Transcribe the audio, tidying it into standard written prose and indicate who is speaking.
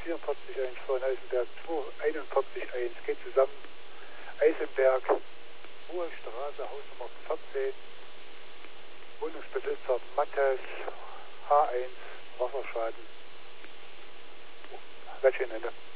Speaker 1: 44.1 von Eisenberg 241.1 geht zusammen. Eisenberg, Hohe Straße, Hausnummer 14, Wohnungsbesitzer Mattes, H1, Wasserschaden. Welche Ende?